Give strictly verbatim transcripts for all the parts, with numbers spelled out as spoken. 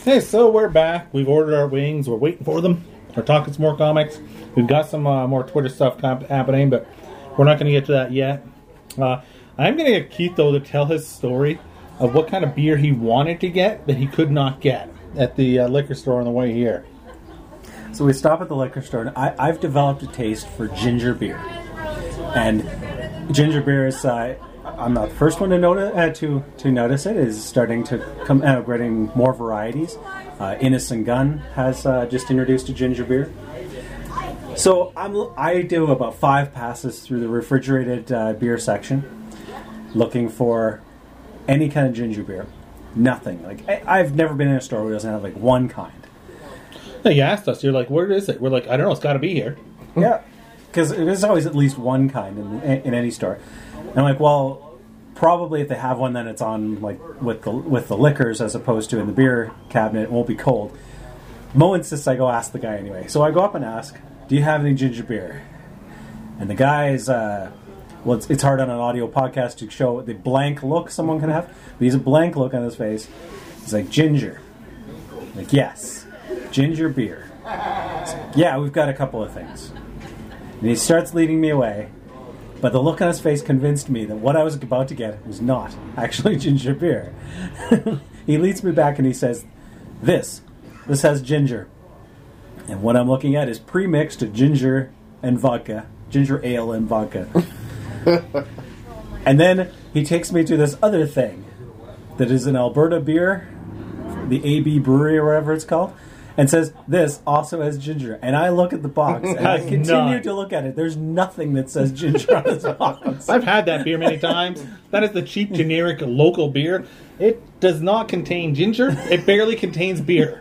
Hey, so we're back. We've ordered our wings. We're waiting for them. We're talking some more comics. We've got some uh, more Twitter stuff comp- happening, but we're not going to get to that yet. Uh, I'm going to get Keith, though, to tell his story of what kind of beer he wanted to get that he could not get at the uh, liquor store on the way here. So we stop at the liquor store, and I, I've developed a taste for ginger beer. And ginger beer is, uh, I'm not the first one to notice, uh, to, to notice it, is starting to come out, uh, getting more varieties. Uh, Innocent Gun has uh, just introduced a ginger beer. So I'm, I do about five passes through the refrigerated uh, beer section, looking for any kind of ginger beer. Nothing. Like I, I've never been in a store where it doesn't have like one kind. No, you asked us. You're like, where is it? We're like, I don't know. It's got to be here. Yeah, because there's always at least one kind in, in any store. And I'm like, well, probably if they have one, then it's on like with the with the liquors as opposed to in the beer cabinet. It won't be cold. Mo insists I go ask the guy anyway. So I go up and ask, do you have any ginger beer? And the guy is, uh, well, it's, it's hard on an audio podcast to show the blank look someone can have, but he's a blank look on his face. He's like, ginger. I'm like, yes. Ginger beer. Like, yeah, we've got a couple of things. And he starts leading me away, but the look on his face convinced me that what I was about to get was not actually ginger beer. He leads me back and he says, this, this has ginger. And what I'm looking at is pre-mixed ginger and vodka, ginger ale and vodka. And then he takes me to this other thing that is an Alberta beer, the A B Brewery or whatever it's called, and says, this also has ginger. And I look at the box, and I continue not. to look at it. There's nothing that says ginger on this box. I've had that beer many times. That is the cheap, generic, local beer. It does not contain ginger. It barely contains beer.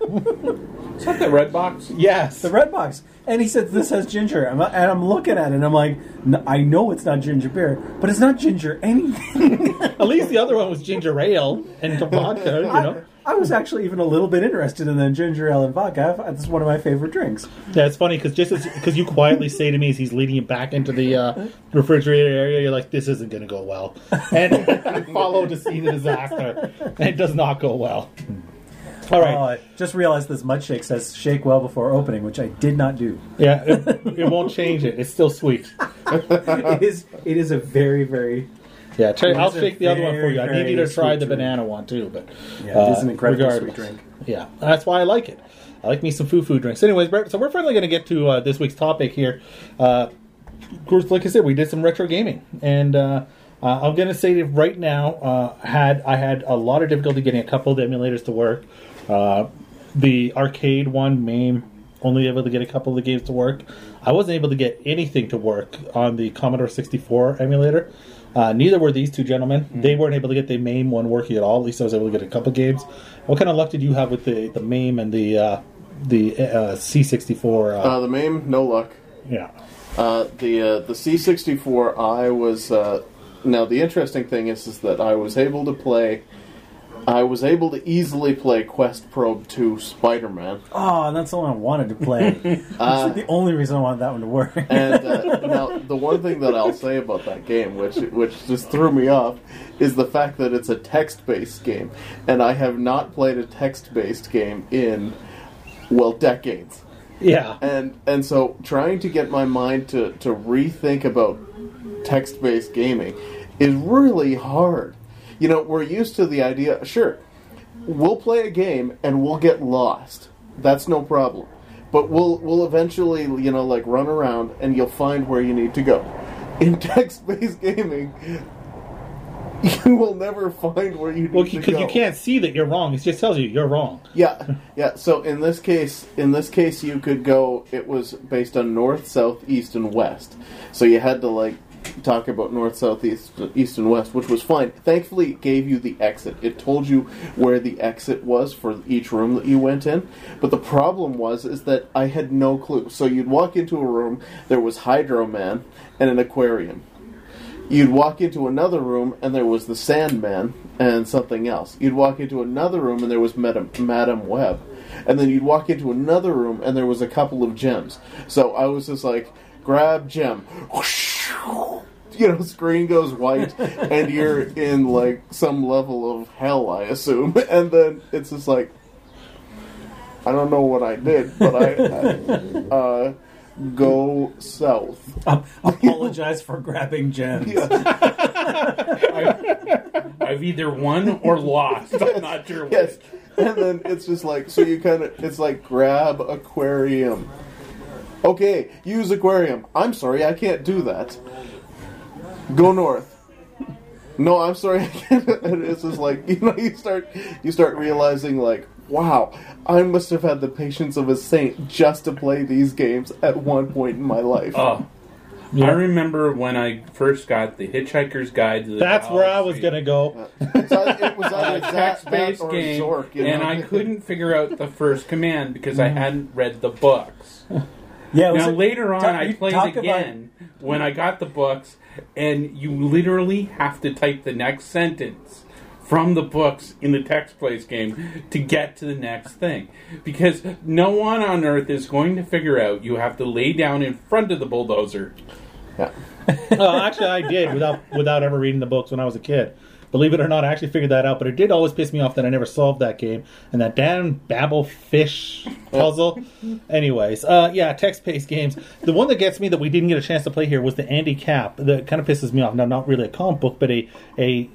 Is that the red box? Yes. The red box. And he said, this has ginger. I'm, and I'm looking at it, and I'm like, I know it's not ginger beer, but it's not ginger anything. At least the other one was ginger ale and vodka, you know. I, I was actually even a little bit interested in the ginger ale and vodka. It's one of my favorite drinks. Yeah, it's funny because just because you quietly say to me as he's leading you back into the uh, refrigerator area, you're like, this isn't going to go well. And you follow to see the disaster. And it does not go well. All right. Oh, I just realized this mud shake says shake well before opening, which I did not do. Yeah, it, it won't change it. It's still sweet. it is It is a very, very... Yeah, try, It I'll is a shake the other one for you. I need you to very try the sweet drink. banana one too. But Yeah, it is an uh, incredibly regardless. sweet drink. Yeah, that's why I like it. I like me some foo-foo drinks. Anyways, Brett, so we're finally going to get to uh, this week's topic here. Uh, of course, like I said, we did some retro gaming. And uh, uh, I'm going to say that right now, uh, had I had a lot of difficulty getting a couple of the emulators to work. Uh, the arcade one, MAME, only able to get a couple of the games to work. I wasn't able to get anything to work on the Commodore sixty-four emulator. Uh, neither were these two gentlemen. Mm. They weren't able to get the MAME one working at all. At least I was able to get a couple games. What kind of luck did you have with the, the MAME and the uh, the uh, C sixty-four? Uh, Uh, the MAME, no luck. yeah. Uh, the uh, the C sixty-four, I was... Uh, now, the interesting thing is, is that I was able to play... I was able to easily play Quest Probe two Spider-Man. Oh, that's the one I wanted to play. That's Uh, like the only reason I wanted that one to work. And uh, now, the one thing that I'll say about that game, which which just threw me off, is the fact that it's a text-based game. And I have not played a text-based game in, well, decades. Yeah. And and so trying to get my mind to, to rethink about text-based gaming is really hard. You know, we're used to the idea, sure, we'll play a game and we'll get lost. That's no problem. But we'll we'll eventually, you know, like run around and you'll find where you need to go. In text-based gaming, you will never find where you need Well, to go. because you can't see that you're wrong. It just tells you you're wrong. Yeah, yeah. So in this case, in this case, you could go. It was based on north, south, east, and west. So you had to like talk about north, south, east, east, and west, which was fine. Thankfully, it gave you the exit. It told you where the exit was for each room that you went in. But the problem was is that I had no clue. So you'd walk into a room, there was Hydro Man and an aquarium. You'd walk into another room, and there was the Sandman and something else. You'd walk into another room, and there was Madam, Madam Web. And then you'd walk into another room, and there was a couple of gems. So I was just like, grab gem. You know, screen goes white, and you're in, like, some level of hell, I assume. And then it's just like, I don't know what I did, but I uh, go south. Um, apologize for grabbing gems. Yeah. I've, I've either won or lost. I'm not sure which. Yes, and then it's just like, so you kind of, it's like grab aquarium. Okay, use aquarium. I'm sorry, I can't do that. Go north. No, I'm sorry, I can't. And it's just like, you know, you start, you start realizing like, wow, I must have had the patience of a saint just to play these games at one point in my life. Oh. Yeah. I remember when I first got the Hitchhiker's Guide to the That's Galaxy. where I was going to go. It's either- it was A either that, that text-based or game, Zork, you and know? I couldn't figure out the first command because I hadn't read the books. Yeah. it was Now, a- later on, talk- I you played talk again when I got the books, and you literally have to type the next sentence from the books in the text-based game to get to the next thing. Because no one on Earth is going to figure out you have to lay down in front of the bulldozer. Yeah. uh, actually, I did without without ever reading the books when I was a kid. Believe it or not, I actually figured that out. But it did always piss me off that I never solved that game and that damn Babel Fish puzzle. Anyways, uh, yeah, text-based games. The one that gets me that we didn't get a chance to play here was the Andy Cap. That kind of pisses me off. Now, not really a comic book, but a a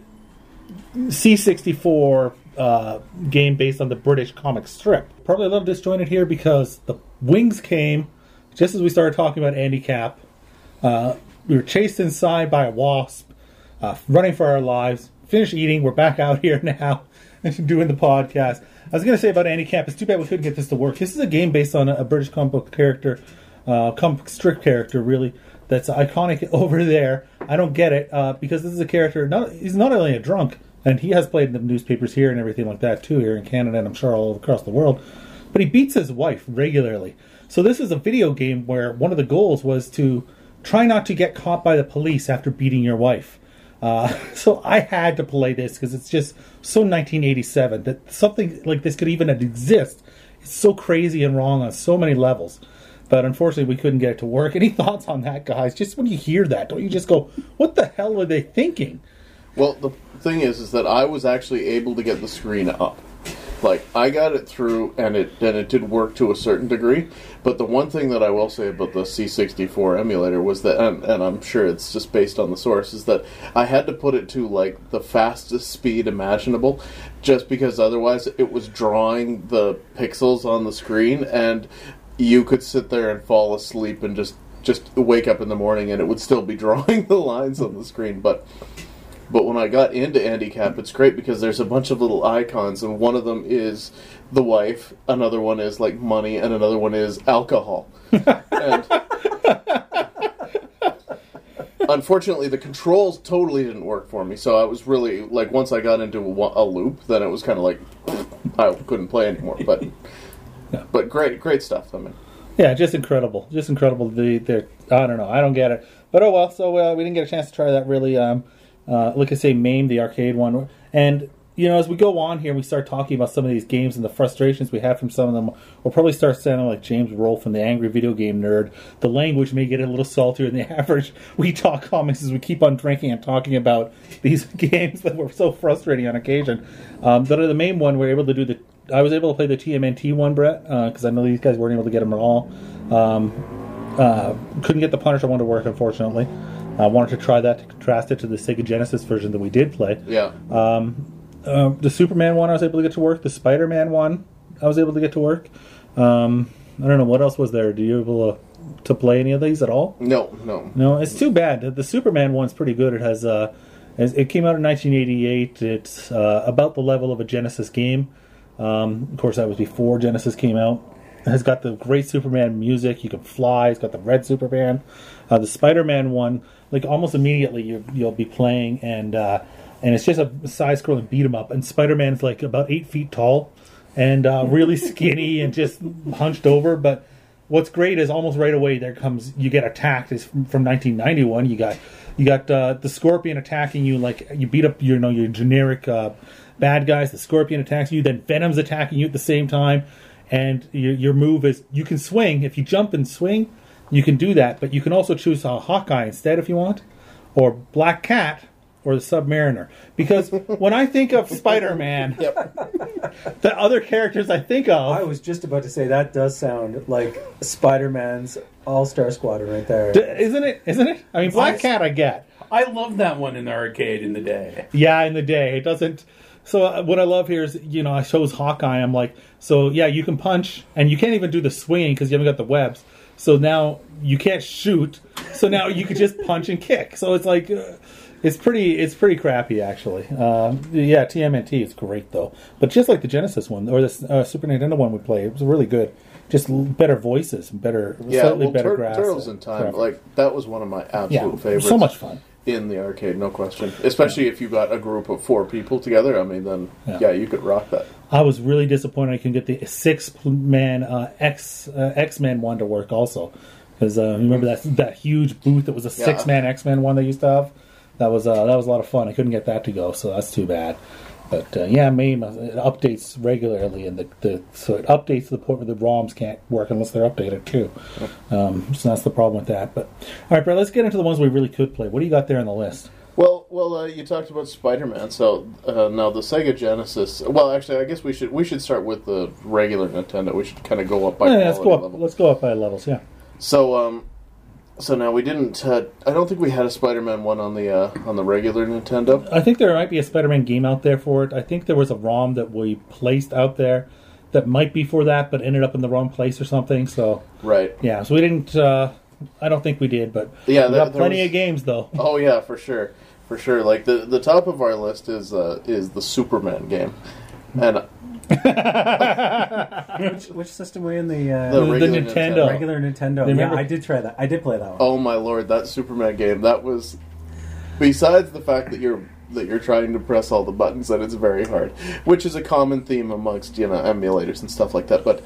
C sixty-four uh, game based on the British comic strip. Probably a little disjointed here because the wings came just as we started talking about Andy Cap. Uh, we were chased inside by a wasp, uh, running for our lives. Finished eating. We're back out here now doing the podcast. I was going to say about Andy Cap, it's too bad we couldn't get this to work. This is a game based on a, a British comic book character, uh, comic book strip character, really, that's iconic over there. I don't get it, uh, because this is a character, not, he's not only a drunk, and he has played in the newspapers here and everything like that, too, here in Canada, and I'm sure all across the world, but he beats his wife regularly. So this is a video game where one of the goals was to try not to get caught by the police after beating your wife. Uh, so I had to play this because it's just so nineteen eighty-seven that something like this could even exist. It's so crazy and wrong on so many levels. But unfortunately, we couldn't get it to work. Any thoughts on that, guys? Just when you hear that, don't you just go, what the hell were they thinking? Well, the thing is, is that I was actually able to get the screen up. Like, I got it through, and it and it did work to a certain degree. But the one thing that I will say about the C sixty-four emulator was that, and, and I'm sure it's just based on the source, is that I had to put it to, like, the fastest speed imaginable, just because otherwise it was drawing the pixels on the screen, and you could sit there and fall asleep and just, just wake up in the morning, and it would still be drawing the lines on the screen. But... But when I got into Andy Cap, it's great because there's a bunch of little icons, and one of them is the wife, another one is like money, and another one is alcohol. And unfortunately, the controls totally didn't work for me, so I was really, like, once I got into a, a loop, then it was kind of like, I couldn't play anymore. But Yeah. but great, great stuff, I mean. Yeah, just incredible. Just incredible. The, the I don't know. I don't get it. But oh well, so uh, we didn't get a chance to try that really. Um, Uh, like I say, MAME, the arcade one. And, you know, as we go on here, we start talking about some of these games and the frustrations we have from some of them. We'll probably start sounding like James Rolfe from the Angry Video Game Nerd. The language may get a little saltier than the average We Talk comics as we keep on drinking and talking about these games that were so frustrating on occasion. Um, but the main one, we were able to do the... I was able to play the T M N T one, Brett, because uh, I know these guys weren't able to get them at all. Um, uh, couldn't get the Punisher one to work, unfortunately. I wanted to try that to contrast it to the Sega Genesis version that we did play. Yeah. Um, uh, the Superman one I was able to get to work. The Spider-Man one I was able to get to work. Um, I don't know, what else was there? Do you able to, to play any of these at all? No, no. No, it's too bad. The Superman one's pretty good. It has uh, it came out in nineteen eighty-eight. It's uh, about the level of a Genesis game. Um, of course, that was before Genesis came out. It has got the great Superman music. You can fly. It's got the red Superman. Uh, the Spider-Man one, like almost immediately you, you'll be playing, and uh, and it's just a side-scrolling beat 'em up. And Spider-Man's like about eight feet tall, and uh, really skinny and just hunched over. But what's great is almost right away there comes you get attacked. It's from, from nineteen ninety-one. You got you got uh, the Scorpion attacking you, like you beat up your you know your generic uh, bad guys. The Scorpion attacks you, then Venom's attacking you at the same time. And your, your move is, you can swing. If you jump and swing, you can do that. But you can also choose a Hawkeye instead if you want. Or Black Cat. or the Submariner. Because when I think of Spider-Man, Yep. the other characters I think of... I was just about to say that does sound like Spider-Man's All-Star Squadron right there. D- isn't it? Isn't it? I mean, Black Yes. Cat I get. I love that one in the arcade in the day. Yeah, in the day. It doesn't... So uh, what I love here is, you know, I chose Hawkeye. I'm like, so yeah, you can punch, and you can't even do the swinging because you haven't got the webs. So now you can't shoot. So now you could just punch and kick. So it's like, uh, it's pretty, it's pretty crappy actually. Uh, yeah, T M N T is great though. But just like the Genesis one or the uh, Super Nintendo one we played, it was really good. Just l- better voices and better, Yeah, slightly well, better Tur- graphics. Turtles in Time, like that was one of my absolute yeah, favorites. so much fun. In the arcade, no question. Especially if you got a group of four people together. I mean, then Yeah. yeah, you could rock that. I was really disappointed I couldn't get the six-man uh, X uh, X-Men one to work also. Because uh, remember that that huge booth that was a six-man X-Men one they used to have? That was uh, that was a lot of fun. I couldn't get that to go, so that's too bad. But uh, yeah, MAME, uh, it updates regularly, and the, the so it updates to the point where the ROMs can't work unless they're updated too. Um, so that's the problem with that. But all right, Brett, let's get into the ones we really could play. What do you got there on the list? Well, well, uh, you talked about Spider-Man. So uh, now the Sega Genesis. Well, actually, I guess we should we should start with the regular Nintendo. We should kind of go up by Yeah, quality let's go up. level. Let's go up by levels. Yeah. So, um, so now we didn't. Uh, I don't think we had a Spider-Man one on the uh, on the regular Nintendo. I think there might be a Spider-Man game out there for it. I think there was a ROM that we placed out there that might be for that, but ended up in the wrong place or something. So Right. yeah, so we didn't. Uh, I don't think we did, but Yeah, we there- got there plenty was- of games though. Oh yeah, for sure, for sure. Like the the top of our list is uh, is the Superman game, and Which, which system were you in? The, uh, the, the regular Nintendo. regular Nintendo. Remember- Yeah, I did try that. I did play that one. Oh my lord, that Superman game! That was, besides the fact that you're that you're trying to press all the buttons, that it's very hard, which is a common theme amongst you know emulators and stuff like that. But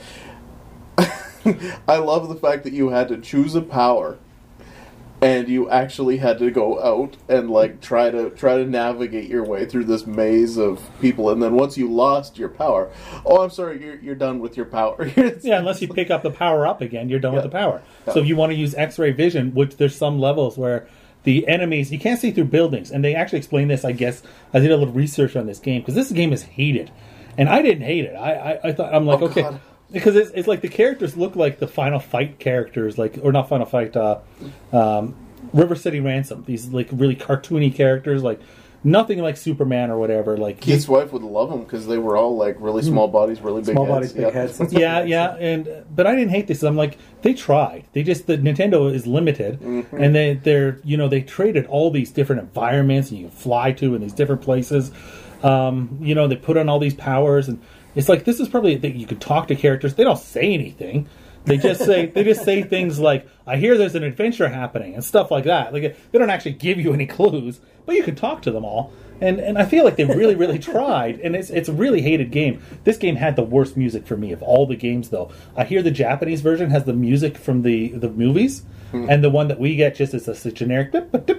I love the fact that you had to choose a power, and you actually had to go out and like try to try to navigate your way through this maze of people. And then once you lost your power, oh, I'm sorry, you're you're done with your power. It's- Yeah, unless you pick up the power up again, you're done Yeah. with the power. Yeah. So if you want to use X-ray vision, which there's some levels where the enemies, you can't see through buildings. And they actually explain this, I guess. I did a little research on this game, because this game is hated. And I didn't hate it. I, I, I thought, I'm like, Oh, okay. God. Because it's, it's like the characters look like the Final Fight characters, like, or not Final Fight, uh, um, River City Ransom. These like really cartoony characters, like nothing like Superman or whatever. Like Keith's wife would love them because they were all like really small bodies, really big Small heads. bodies, big Yeah. heads. That's what yeah, it is. yeah, and but I didn't hate this. I'm like, they tried. They just the Nintendo is limited, Mm-hmm. and they they're you know they traded all these different environments and you can fly to in these different places. Um, you know, they put on all these powers, and it's like this is probably that you could talk to characters. They don't say anything. They just say they just say things like, "I hear there's an adventure happening" and stuff like that. Like they don't actually give you any clues, but you can talk to them all. And and I feel like they really really tried, and it's it's a really hated game. This game had the worst music for me of all the games, though. I hear the Japanese version has the music from the the movies, and the one that we get just is a, a generic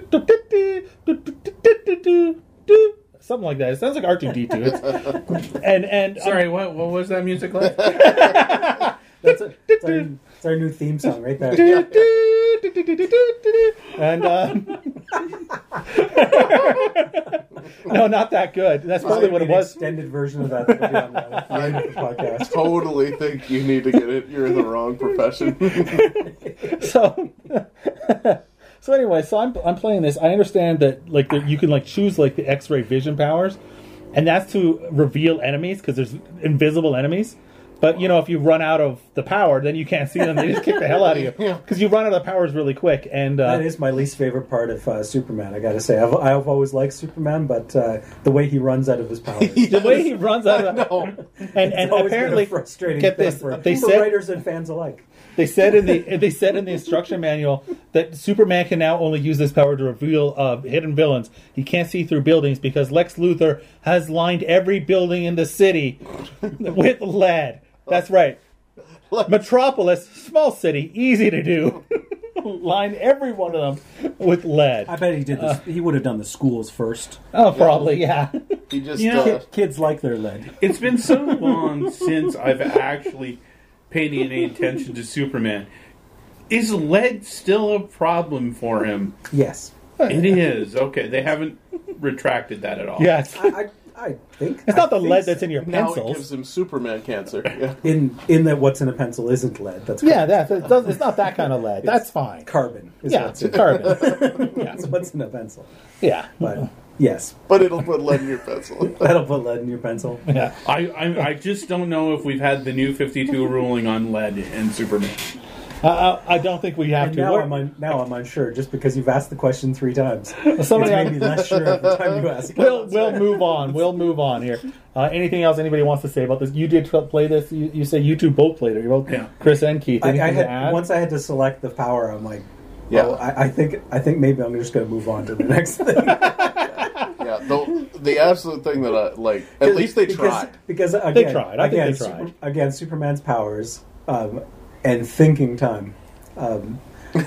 something like that. It sounds like R two D two. And and Sorry, what what was that music like? That's, a, that's, our, that's our new theme song right there. and um, no, not that good. That's probably what it An was. Extended version of that. That'll be on the, the end of the podcast. Totally think you need to get it. You're in the wrong profession. So, so anyway, so I'm I'm playing this. I understand that like there, you can like choose like the X-ray vision powers, and that's to reveal enemies because there's invisible enemies. But, you know, if you run out of the power, then you can't see them. They just kick the hell out of you. Because you run out of the powers really quick. And uh, That is my least favorite part of uh, Superman, I gotta say. I've, I've always liked Superman, but uh, the way he runs out of his powers. the way he runs out of the... No. And, and It's always apparently... been a frustrating get thing this, for, they for said, writers and fans alike. They said in the they said in the instruction manual that Superman can now only use this power to reveal uh, hidden villains. He can't see through buildings because Lex Luthor has lined every building in the city with lead. That's right. Metropolis, small city, easy to do. Line every one of them with lead. I bet he did this. he would have done the schools first. Oh, probably, yeah. He just You know, uh, Kid, kids like their lead. It's been so long since I've actually paid any attention to Superman. Is lead still a problem for him? Yes. It is. Okay, they haven't retracted that at all. Yeah, it's, I, I, I think it's not I the think lead so. that's in your Now it pencils. gives him Superman cancer. Yeah. in in that what's in a pencil isn't lead. That's Yeah, correct. that's, it does, it's not that kind of lead. That's fine. Carbon is Yeah, what's it's in carbon. That's what's in a pencil. Yeah, But yes, But it'll put lead in your pencil. that'll put lead in your pencil. yeah. I, I I just don't know if we've had the new fifty-two ruling on lead in Superman. Uh, I don't think we have And to. now We're- I'm un, now I'm unsure just because you've asked the question three times. Somebody it's made me less sure every time you ask. it. We'll we'll move on. We'll move on here. Uh, anything else anybody wants to say about this? You did play this. You, you say you two both played it. You both, Yeah. Chris and Keith. I, Anything I to had add? once I had to select the power. I'm like, Yeah. oh, I, I think I think maybe I'm just going to move on to the next thing. Yeah, the, the absolute thing that I like, at least they because, tried. Because again, tried. I think again, they tried. Super, again, Superman's powers um, and thinking time. Um,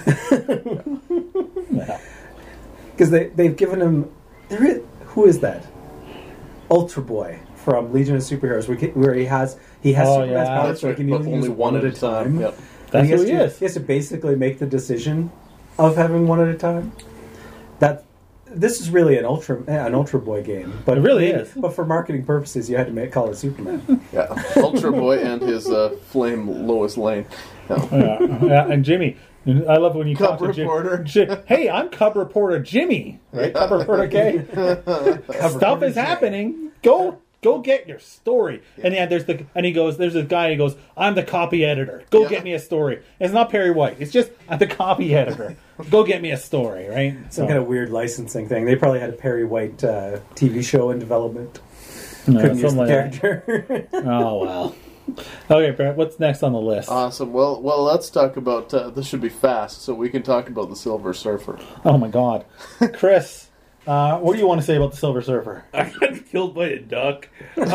Yeah. Because they they've given him there is, who is that Ultra Boy from Legion of Superheroes where he, where he has he has Oh, Superman's yeah. powers That's so he right, can but only only use one at a time. Yep. That's And he has who he to, is. He has to basically make the decision of having one at a time. That this is really an Ultra an Ultra Boy game, but It really maybe- is. But for marketing purposes, you had to make call it Superman. Yeah, Ultra Boy and his uh, flame Lois Lane. No. yeah, yeah, and Jimmy. I love when you Cub talk to Jim- reporter. Ji- hey, I'm Cub Reporter Jimmy. Right? Cub Reporter K. Stuff is Jay. happening. Go go get your story. And yeah, there's the and he goes, there's a guy who goes, I'm the copy editor. Go Yeah. get me a story. It's not Perry White. It's just I'm the copy editor. Go get me a story, right? Some So, kind of weird licensing thing. They probably had a Perry White uh, T V show in development. no, Couldn't use something the like that. character. Oh well. Okay, Brett, what's next on the list? Awesome. Well, well, let's talk about. Uh, this should be fast, so we can talk about the Silver Surfer. Oh my God. Chris, uh, what do you want to say about the Silver Surfer? I got killed by a duck.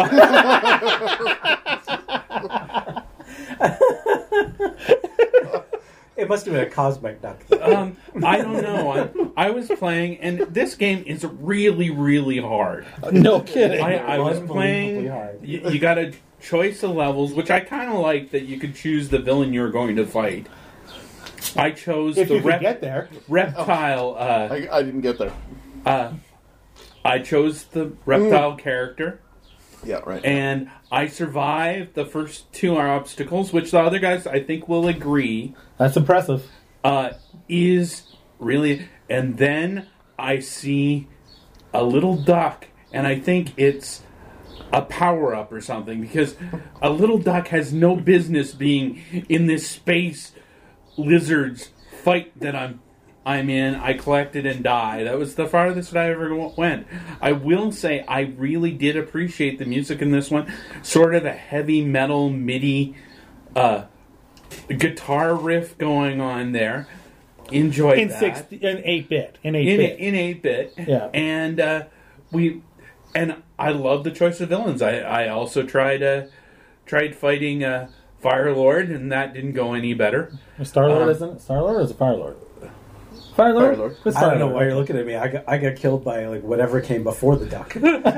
It must have been a cosmic duck. Um, I don't know. I, I was playing, and this game is really, really hard. No kidding. I, I was Unbelievably playing. hard. You, you got a choice of levels, which I kind of like that you could choose the villain you're going to fight. I chose if the you could rep- get there. reptile. Uh, I, I didn't get there. uh, I chose the reptile character, Yeah, right. and I survived the first two obstacles, which the other guys I think will agree That's impressive. uh, is really. And then I see a little duck, and I think it's a power up or something, because a little duck has no business being in this space lizards fight that I'm I'm in. I collected and died. That was the farthest I ever went. I will say I really did appreciate the music in this one. Sort of a heavy metal MIDI uh, guitar riff going on there. Enjoyed In that. six, in eight bit, in eight in bit. in eight bit. Yeah. And uh, we and I love the choice of villains. I, I also tried uh, tried fighting uh, Fire Lord, and that didn't go any better. Star Lord Um, isn't it? Star Lord or is it Fire Lord? Fire Lord. Fire-Lord. What's I don't Fire know Lord? why you're looking at me. I got, I got killed by like whatever came before the duck.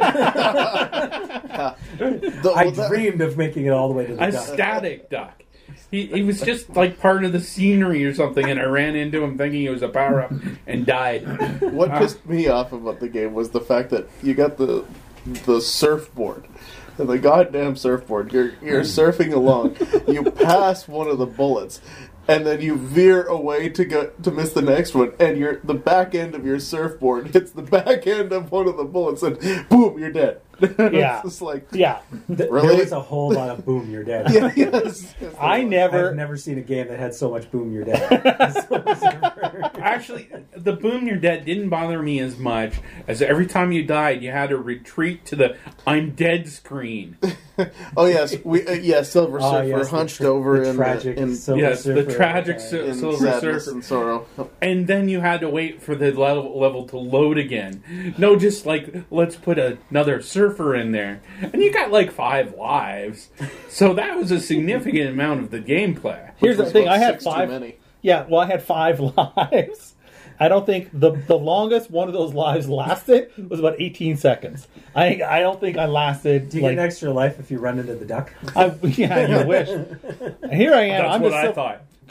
The- I well, that- dreamed of making it all the way to the A duck. static duck. He, he was just like part of the scenery or something, and I ran into him thinking he was a power up and died. What pissed me off about the game was the fact that you got the the surfboard. And the goddamn surfboard. You're you're surfing along. You pass one of the bullets, and then you veer away to go to miss the next one, and your the back end of your surfboard hits the back end of one of the bullets, and boom, you're dead. Yeah. It's just like Yeah. Th- Really? There was a whole lot of boom, you're dead. yeah, yes. I never. I've never seen a game that had so much boom, you're dead. Actually, the boom you're dead didn't bother me as much as every time you died, you had to retreat to the I'm dead screen. Oh yes, we uh, yeah, Silver Ah, Surfer yes, the hunched tra- over the in tragic in, Silver Yes, the Surfer, tragic okay. Sil- in Silver sadness Surfer. and sorrow. And then you had to wait for the level, level to load again. No, just like, let's put another surfer in there. And you got like five lives. So that was a significant amount of the gameplay. Here's the Was thing. about I had six too five. many. Yeah. Well, I had five lives. I don't think the the longest one of those lives lasted was about eighteen seconds. I I don't think I lasted. Do you like, get an extra life if you run into the duck? I, yeah, you wish. And here I am. That's I'm what the I Sil- thought.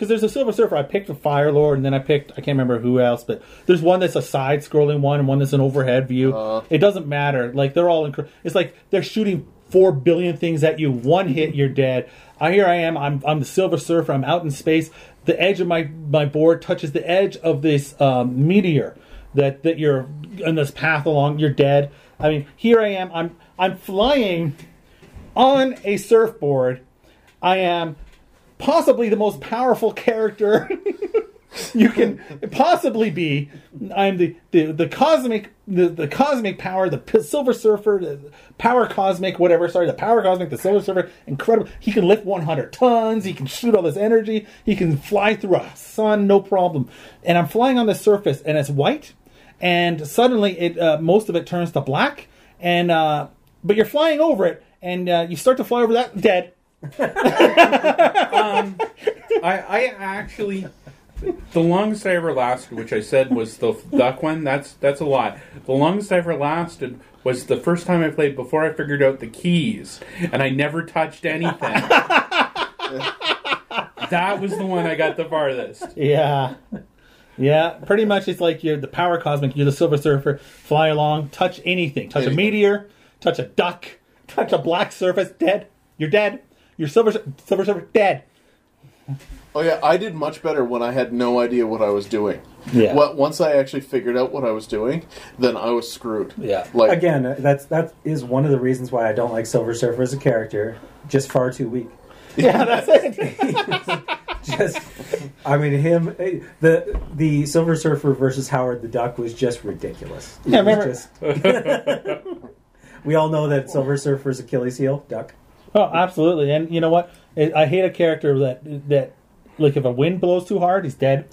because there's a Silver Surfer. I picked a Fire Lord, and then I picked I can't remember who else, but there's one that's a side-scrolling one, and one that's an overhead view. Uh, it doesn't matter. Like they're all. Inc- it's like they're shooting four billion things at you. One hit, you're dead. I here I am. I'm I'm the Silver Surfer. I'm out in space. The edge of my, my board touches the edge of this um, meteor that, that you're on this path along. You're dead. I mean, here I am. I'm I'm flying on a surfboard. I am possibly the most powerful character you can possibly be. I'm the, the, the cosmic the, the cosmic power, the P- Silver Surfer, the power cosmic, whatever. Sorry, the power cosmic, the Silver Surfer. Incredible. He can lift one hundred tons. He can shoot all this energy. He can fly through a sun, no problem. And I'm flying on the surface, and it's white. And suddenly, it uh, most of it turns to black. And uh, but you're flying over it, and uh, you start to fly over that dead. um, I, I actually, the longest I ever lasted, which I said was the duck one. That's that's a lot. The longest I ever lasted was the first time I played before I figured out the keys, and I never touched anything. That was the one I got the farthest. Yeah. Yeah, pretty much it's like you're the power cosmic, you're the Silver Surfer, fly along, touch anything. Touch Anything. a meteor, touch a duck, touch a black surface, dead. You're dead. You're Silver, Silver Surfer, dead. Oh yeah, I did much better when I had no idea what I was doing. Yeah. Well, once I actually figured out what I was doing, then I was screwed. Yeah. Like Again, that's that is one of the reasons why I don't like Silver Surfer as a character. Just far too weak. Yeah, that's it. Just, I mean, him, the the Silver Surfer versus Howard the Duck was just ridiculous. Yeah, It was remember- just- we all know that Silver Surfer's Achilles heel, Duck. Oh, absolutely. And you know what? I I hate a character that, that like, if a wind blows too hard, he's dead.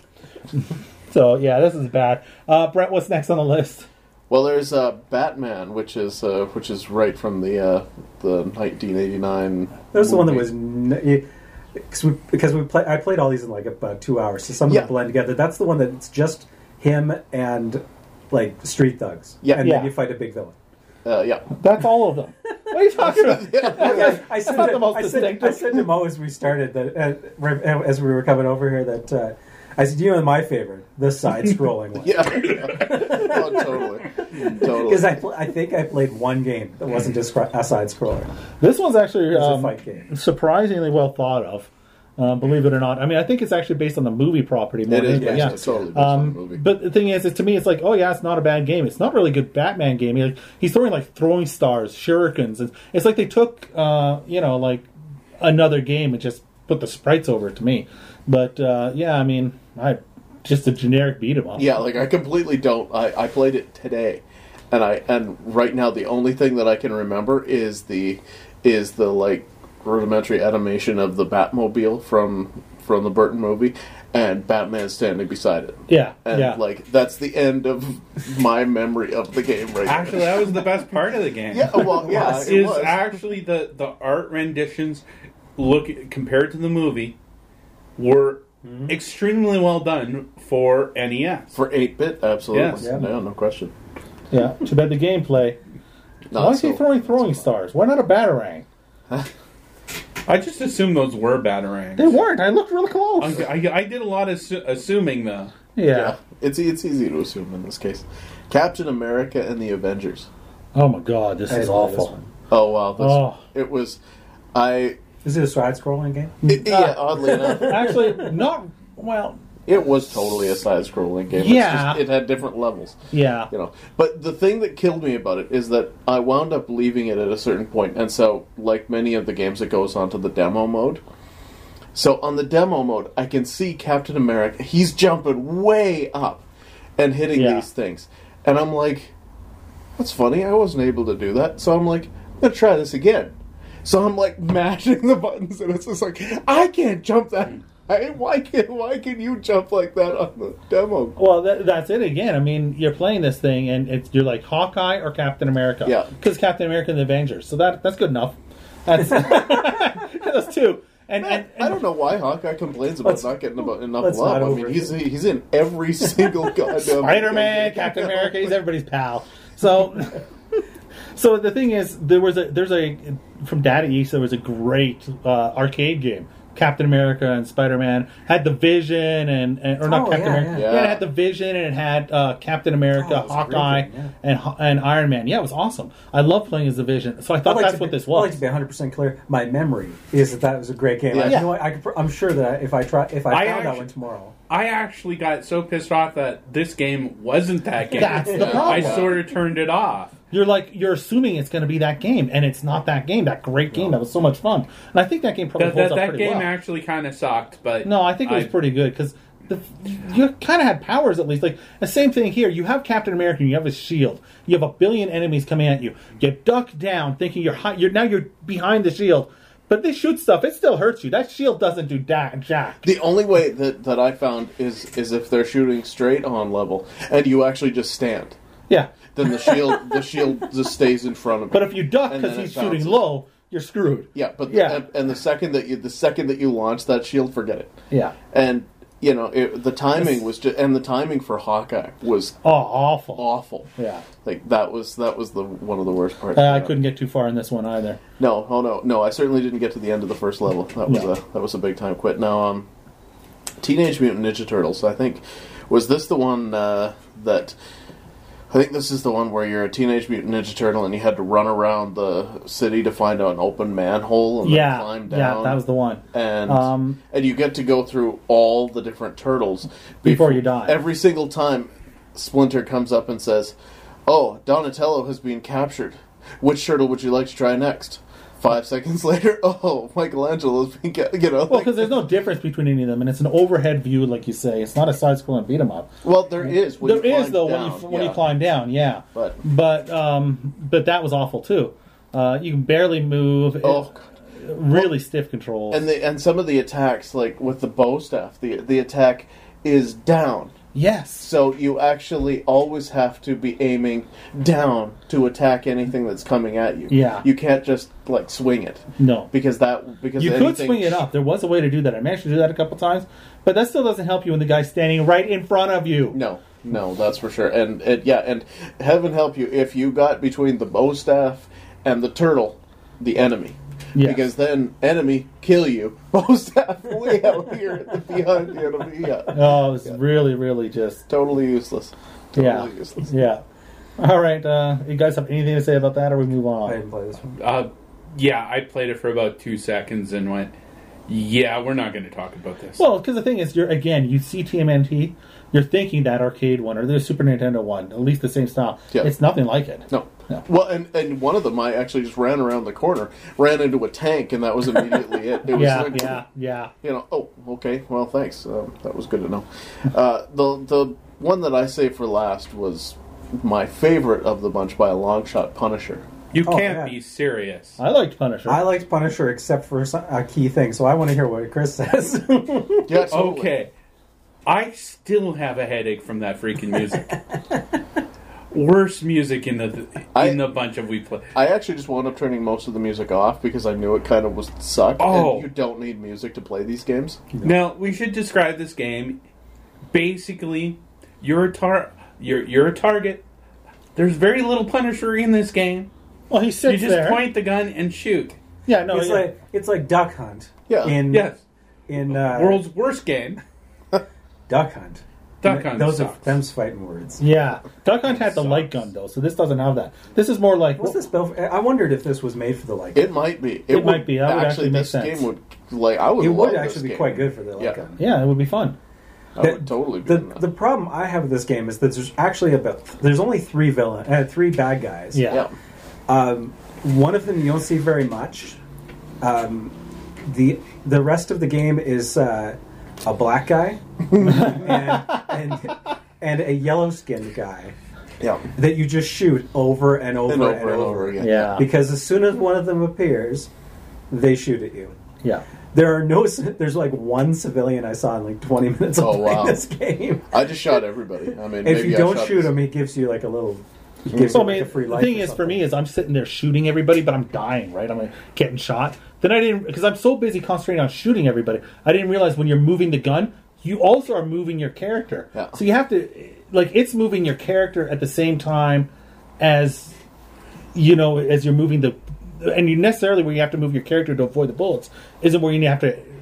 So, yeah, this is bad. Uh, Brett, what's next on the list? Well, there's uh, Batman, which is uh, which is right from the uh, the nineteen eighty-nine. That was the one that movie. was... N- Because we, because we play, I played all these in like about two hours, so some of Yeah. them blend together. That's the one that's just him and like street thugs, Yeah. and Yeah. then you fight a big villain. Uh, yeah. That's all of them. What are you talking about? I, I said, not to, the most I, said, distinctive. I said to Mo as we started that uh, right- as we were coming over here that uh, I said, you know, my favorite, the side-scrolling one. Yeah. yeah. Oh, totally. Totally. Because I, pl- I think I played one game that wasn't a, scro- a side-scroller. This one's actually It's a um, fight game. surprisingly well thought of. Uh, believe it or not. I mean, I think it's actually based on the movie property more It than is anything. based Yeah. on- totally based on the Um, movie. but the thing is, is, to me, it's like, oh yeah, it's not a bad game. It's not really a good Batman game. He, like, he's throwing like throwing stars, shurikens. It's, it's like they took, uh, you know, like another game and just put the sprites over it to me. But uh, yeah, I mean, I just a generic beat 'em up. Yeah, like I completely don't. I, I played it today, and I and right now the only thing that I can remember is the is the like rudimentary animation of the Batmobile from from the Burton movie, and Batman standing beside it. yeah, And yeah. like that's the end of my memory of the game right Actually, now. that was the best part of the game. Yeah, well, yeah, it is was. actually the the art renditions look compared to the movie were extremely well done for N E S. For eight bit, absolutely. Yes. Yeah. No, no question. yeah. Too bad the gameplay. Not Why is he so- throwing throwing stars? Why not a batarang? I just assumed those were batarangs. They weren't. I looked really close. I, I, I did a lot of assu- assuming though. Yeah. Yeah, it's it's easy to assume in this case. Captain America and the Avengers. Oh my god, this I is didn't play this awful. one. Oh wow, this, Oh. it was. I Is it a side-scrolling game? it, yeah, oddly enough, Actually, not well. it was totally a side-scrolling game. It's Yeah. just, it had different levels. Yeah. You know, but the thing that killed me about it is that I wound up leaving it at a certain point, and so like many of the games, it goes on to the demo mode. So on the demo mode, I can see Captain America. He's jumping way up and hitting Yeah. these things, and I'm like, "That's funny. I wasn't able to do that." So I'm like, "I'm gonna try this again." So I'm like mashing the buttons, and it's just like, I can't jump that. I, why can Why can you jump like that on the demo? Well, that, that's it again. I mean, you're playing this thing, and it's you're like Hawkeye or Captain America. Yeah. Because Captain America and the Avengers. So that that's good enough. That's that's two. And, and, and I don't know why Hawkeye complains about Let's- not getting about enough let's love. not I mean, over- he's he's in every single goddamn Spider-Man, Captain America, he's everybody's pal. So, so the thing is, there was a there's a from Data East there was a great uh, arcade game Captain America and Spider-Man. Had the Vision and, and or not Oh, Captain yeah, America. yeah. Yeah, it had the Vision and it had uh, Captain America, Oh, it was a great Hawkeye, game, yeah. and Ho- and Iron Man. Yeah, it was awesome. I love playing as the Vision. So I thought I'd like that's to what be- this I'd like was. to be one hundred percent clear. My memory is that that was a great game. Yeah. I, Yeah. You know what, I could, I'm sure that if I try, if I, I found that actu- one tomorrow, I actually got so pissed off that this game wasn't that game. That's the Yeah. problem. I sort of turned it off. You're like you're assuming it's going to be that game, and it's not that game. That great game that was so much fun, and I think that game probably That, holds that, up that pretty game well. actually kind of sucked, but No, I think it was pretty good because you kind of had powers at least. Like the same thing here. You have Captain America, and you have his shield. You have a billion enemies coming at you. You duck down, thinking you're high, you're now you're behind the shield, but they shoot stuff. It still hurts you. That shield doesn't do da- jack. The only way that, that I found is is if they're shooting straight on level and you actually just stand. Yeah, Then the shield the shield just stays in front of you. but if you duck And because then he's it shooting bounces. low, you're screwed. Yeah, but Yeah. And, and the second that you the second that you launch that shield, forget it. Yeah. And you know it, the timing was just and the timing for Hawkeye was Oh, awful. awful. Yeah. Like that was that was the one of the worst parts. Uh, I couldn't get too far in this one either. No, oh no, no. I certainly didn't get to the end of the first level. That was No. a that was a big time quit. Now, um, Teenage Mutant Ninja Turtles. I think was this the one uh, that. I think this is the one where you're a Teenage Mutant Ninja Turtle and you had to run around the city to find out an open manhole and Yeah, then climb down. yeah, that was the one. And Um, and you get to go through all the different turtles Before you die. Every single time, Splinter comes up and says, "Oh, Donatello has been captured. Which turtle would you like to try next?" Five seconds later, oh, Michelangelo's been, ca- you know. Well, because there's no difference between any of them, and it's an overhead view, like you say. It's not a side-scrolling beat 'em up. well, there is. When There you is climb though down, when you when yeah. you climb down, yeah. But But um, but that was awful too. Uh, you can barely move. It- oh, really stiff controls. and the and some of the attacks, like with the bow staff, the the attack is down. yes. So you actually always have to be aiming down to attack anything that's coming at you. Yeah. You can't just like swing it No. because that because You could anything- swing it up. There was a way to do that. I managed to do that a couple times, but that still doesn't help you when the guy's standing right in front of you. No, no, that's for sure. And, and yeah, and heaven help you if you got between the bow staff and the turtle, the enemy. Yes. Because then enemy kill you. Bow staff way out here at the, behind the enemy. Yeah. Oh, it was really, really just Totally useless. Totally yeah, useless. yeah. All right, uh, you guys have anything to say about that, or we move I on? didn't play this one. Uh, yeah, I played it for about two seconds and went, yeah, we're not going to talk about this. Well, because the thing is, you're again, you see T M N T, you're thinking that arcade one or the Super Nintendo one, at least the same style. Yeah. It's nothing like it. No. No. Well, and, and one of them, I actually just ran around the corner, ran into a tank, and that was immediately it. It was Yeah, like, yeah, yeah. you know, oh, okay, well, thanks. Um, that was good to know. Uh, the the one that I saved for last was my favorite of the bunch by a long shot, Punisher. You Oh, can't yeah. be serious. I liked Punisher. I liked Punisher except for some, a key thing, so I want to hear what Chris says. Yeah, totally. Okay. I still have a headache from that freaking music. Worst music in the in I- the bunch of we play. I actually just wound up turning most of the music off because I knew it kind of was suck. Oh. And you don't need music to play these games. Now we should describe this game. Basically, you're a tar you're you're a target. There's very little Punisher in this game. well, he sits You just there. point the gun and shoot. Yeah, no, it's yeah. like it's like Duck Hunt. Yeah. In Yes, in uh, world's worst game. Duck Hunt. Duck Hunt Those sucks. are them's fighting words. yeah. Duck Hunt had the Sucks. light gun though, so this doesn't have that. This is more like What's this spell? For? I wondered if this was made for the like. It might be. It might be. That would actually make this sense. game would like I would. It love would this actually be game. quite good for the like. Yeah. gun. Yeah, it would be fun. I The- would totally be. The in that. the problem I have with this game is that there's actually about there's only three villain uh, three bad guys. Yeah. yeah. Um, one of them you don't see very much. Um, the the rest of the game is uh, a black guy and, and and a yellow skinned guy Yeah. that you just shoot over and over And and, over and over again. Yeah. Because as soon as one of them appears, they shoot at you. Yeah. There are no. c- There's like one civilian I saw in like twenty minutes of Oh, playing wow. this game. I just shot everybody. I mean, If maybe you I don't shot shoot this- him, he gives you like a little. He gives So, I you like mean, a free the life. thing or is, for me, something. is I'm sitting there shooting everybody, but I'm dying, right? I'm like, getting shot. Then I didn't, because I'm so busy concentrating on shooting everybody, I didn't realize when you're moving the gun, you also are moving your character. Yeah. So you have to, like, it's moving your character at the same time as, you know, as you're moving the, and you necessarily where you have to move your character to avoid the bullets isn't where you have to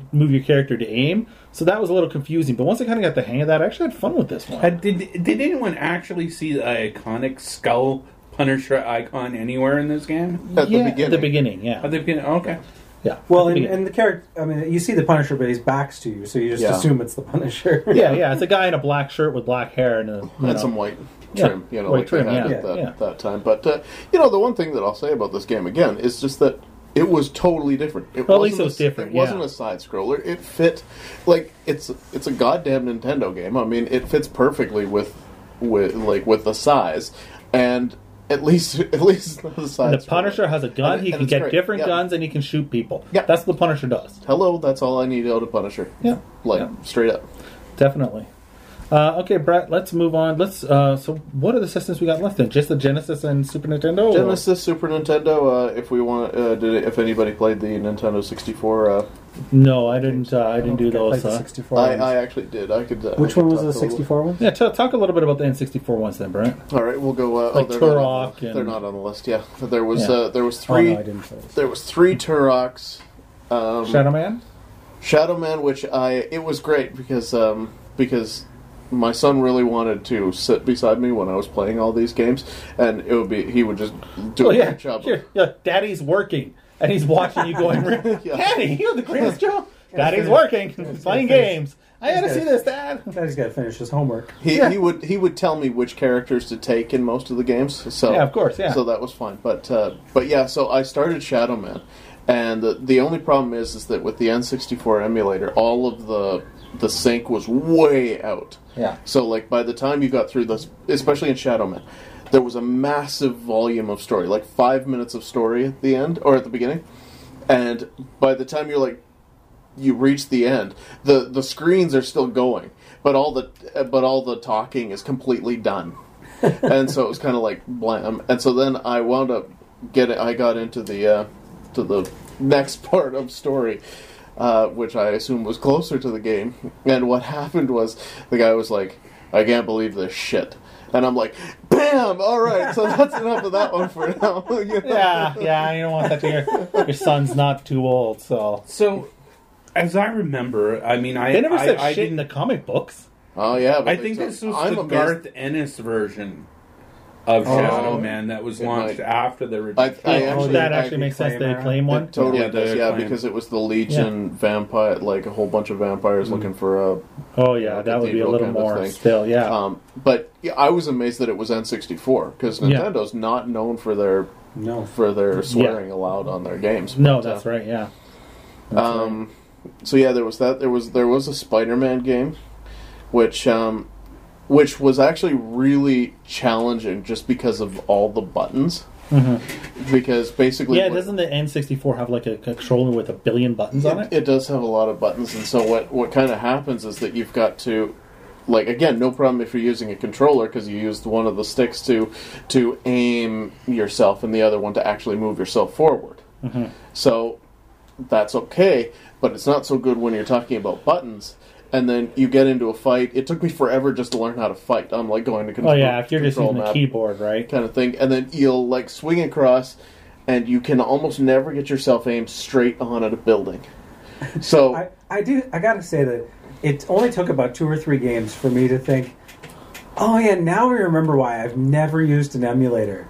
move your character to aim. So that was a little confusing. But once I kind of got the hang of that, I actually had fun with this one. Uh, did did anyone actually see the iconic skull Punisher icon anywhere in this game? At the yeah, beginning. At the beginning, yeah. At the beginning, okay. Yeah. Well, at the and, beginning. and the character, I mean, you see the Punisher, but his back's to you, so you just Yeah. assume it's the Punisher. yeah, yeah. It's a guy in a black shirt with black hair and a, you and know, some white Yeah, trim, you know, white like trim, they had yeah, at that, yeah. that time. But uh, you know, the one thing that I'll say about this game again is just that it was totally different. It Well, at wasn't least it was a, different, It wasn't yeah. a side scroller. It fit like it's it's a goddamn Nintendo game. I mean, it fits perfectly with with like with the size and. At least, at least the side. The Punisher has a gun. And- he and can it's get great. different Yeah. guns and he can shoot people. Yeah. That's what the Punisher does. Hello, that's all I need out of Punisher. Yeah, Like Yeah. straight up. definitely. Uh, okay, Brett. Let's move on. Let's. Uh, so, what are the systems we got left then? Just the Genesis and Super Nintendo. or- Genesis, Super Nintendo. Uh, if we want, uh, did it, if anybody played the Nintendo sixty-four, uh, No, I didn't. Uh, I didn't do I played those. the Uh, sixty-four I, ones. I actually did. I could. Uh, Which I could one was talk the a little- sixty-four one? yeah, t- talk a little bit about the N sixty-four ones then, Brett. All right, we'll go. Uh, Like oh, they're not, Turok on, and- they're not on the list. Yeah, but there was Yeah. uh, there was Oh, three. no, I didn't play this. There was three Turoks. Um, Shadow Man. Shadow Man, which I it was great because um, because my son really wanted to sit beside me when I was playing all these games, and it would be he would just do Oh a yeah, great job. Here, yeah. Daddy's working, and he's watching you going. Yeah. Daddy, you're the greatest Joe. Daddy's working, playing games. I gotta see this, Dad. Daddy's got to finish his homework. He, Yeah. he would he would tell me which characters to take in most of the games. So Yeah, of course, yeah. So that was fine. But uh, but yeah, so I started Shadow Man, and the, the only problem is is that with the N sixty-four emulator, all of the the sync was way out. Yeah. So like by the time you got through this, especially in Shadow Man, there was a massive volume of story, like five minutes of story at the end or at the beginning, and by the time you're like. You reach the end. the The screens are still going, but all the but all the talking is completely done, and so it was kind of like blam. And so then I wound up getting. I got into the uh, to the next part of story, uh, which I assume was closer to the game. And what happened was the guy was like, "I can't believe this shit." And I'm like, bam! All right, so that's enough of that one for now. You know? Yeah, yeah. You don't want that to your your son's not too old, so So, as I remember, I mean, I they never I, said I shit in didn't. the comic books. Oh yeah, but I they think took- this was I'm the amazed- Garth Ennis version of Oh. Shadow Man that was It launched might- after the I- original. I Oh, actually- that I- actually makes sense. Claim They era. claim one. It totally Yeah, does, the yeah, claim. because it was the Legion vampire, like a whole bunch of vampires looking for a. Oh yeah, Like that a would be a cathedral little kind of more thing. still. Yeah. Um, but yeah, I was amazed that it was N sixty-four because Yeah. Nintendo's not known for their No. for their swearing allowed on their games. no, But, that's uh, right. Yeah. That's Um, so yeah, there was that. There was there was a Spider-Man game, which um, which was actually really challenging just because of all the buttons. Mm-hmm. Because basically, Yeah, what- doesn't the N sixty-four have like a controller with a billion buttons on it? It does have a lot of buttons, and so what what kind of happens is that you've got to, like, again, no problem if you're using a controller because you used one of the sticks to to aim yourself and the other one to actually move yourself forward. Mm-hmm. So that's okay, but it's not so good when you're talking about buttons. And then you get into a fight. It took me forever just to learn how to fight. I'm like going to Oh control. yeah, if you're just control using the map keyboard, right? kind of thing, and then you'll like swing across, and you can almost never get yourself aimed straight on at a building. So I, I do. I gotta say that it only took about two or three games for me to think, oh yeah, now we remember why I've never used an emulator.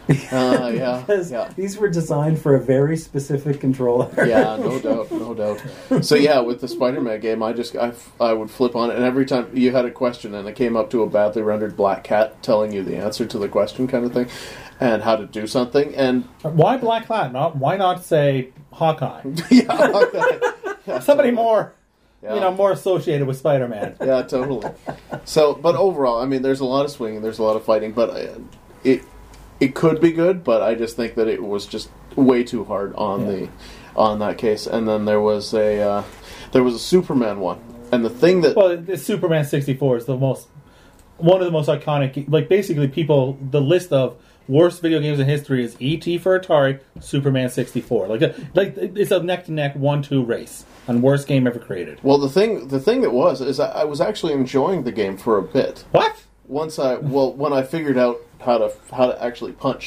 Uh, yeah, Because yeah. these were designed for a very specific controller. Yeah, no doubt, no doubt. So yeah, with the Spider-Man game, I just I, I would flip on it, and every time you had a question, and it came up to a badly rendered black cat telling you the answer to the question, kind of thing, and how to do something, and Why Black Cat? Not why not say Hawkeye? yeah, okay. Yeah, Somebody totally. more, Yeah. you know, more associated with Spider-Man. Yeah, totally. So, but overall, I mean, there's a lot of swinging, there's a lot of fighting, but uh, it it could be good, but I just think that it was just way too hard on Yeah. the on that case. And then there was a uh, there was a Superman one, and the thing that Well, the Superman sixty-four is the most one of the most iconic. Like basically, people the list of worst video games in history is E T for Atari, Superman sixty-four. Like a, like it's a neck to neck one two race on worst game ever created. well, the thing the thing that was is I, I was actually enjoying the game for a bit. What? Once I well when I figured out how to how to actually punch,